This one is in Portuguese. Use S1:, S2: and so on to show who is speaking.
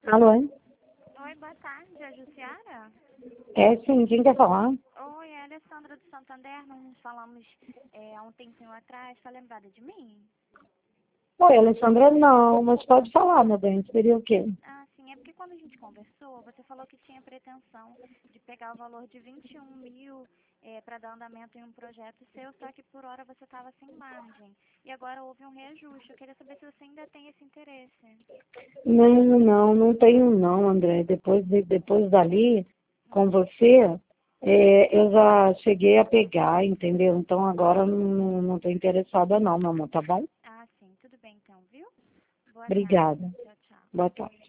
S1: Alô? Hein?
S2: Oi, boa tarde, é a Jussiara?
S1: É sim, quem quer falar?
S2: Oi, é a Alessandra do Santander, nós nos falamos há um tempinho atrás, tá lembrada de mim?
S1: Oi, Alessandra, não, mas pode falar, meu bem, seria o quê?
S2: Ah, sim, é porque quando a gente conversou, você falou que tinha pretensão de pegar o valor de 21 mil para dar andamento em um projeto seu, só que por hora você estava sem margem. E agora houve um reajuste. Eu queria saber se você ainda tem esse interesse.
S1: Não tenho não, André. Depois dali, com você, eu já cheguei a pegar, entendeu? Então agora não tô interessada não, meu amor, tá bom?
S2: Ah, sim, tudo bem então, viu? Boa tarde.
S1: Obrigada.
S2: Tchau, tchau.
S1: Boa tarde.